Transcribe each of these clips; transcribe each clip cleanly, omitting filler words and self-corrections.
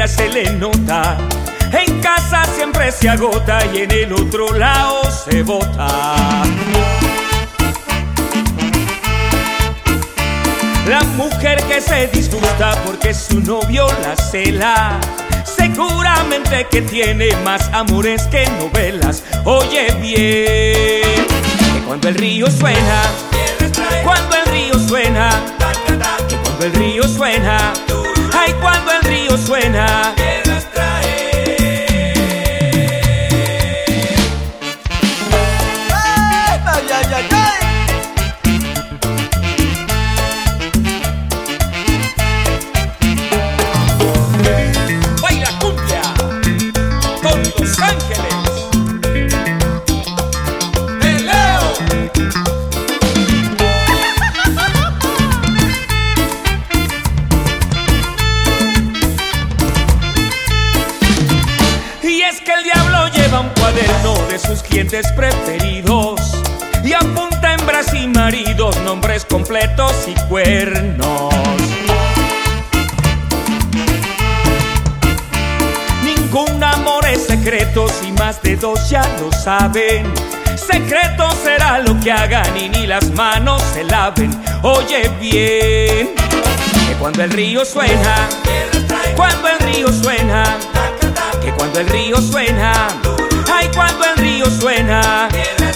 ella se le nota. En casa siempre se agota y en el otro lado se bota. La mujer que se disgusta porque su novio la cela, seguramente que tiene más amores que novelas. Oye bien, que cuando el río suena, cuando el río suena, que cuando el río suena, ay, cuando el río suena, Los Ángeles. Y es que el diablo lleva un cuaderno de sus clientes preferidos y apunta hembras y maridos, nombres completos y cuernos. Ningún amor es secreto, si más de dos ya lo saben. Secreto será lo que hagan y ni las manos se laven. Oye bien, que cuando el río suena, cuando el río suena, que cuando el río suena, ay, cuando el río suena,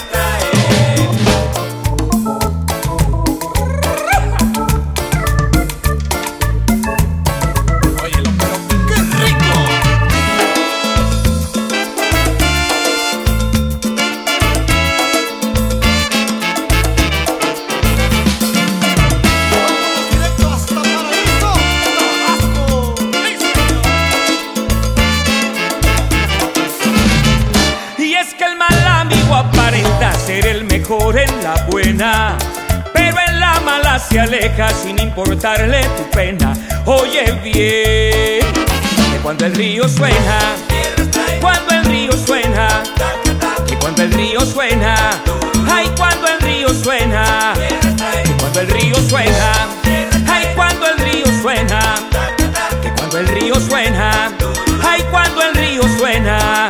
aparenta ser el mejor en la buena, pero en la mala se aleja sin importarle tu pena. Oye bien, que cuando el río suena, cuando el río suena, que cuando el río suena, ay, cuando el río suena, que cuando el río suena, ay, cuando el río suena, que cuando el río suena, ay, cuando el río suena.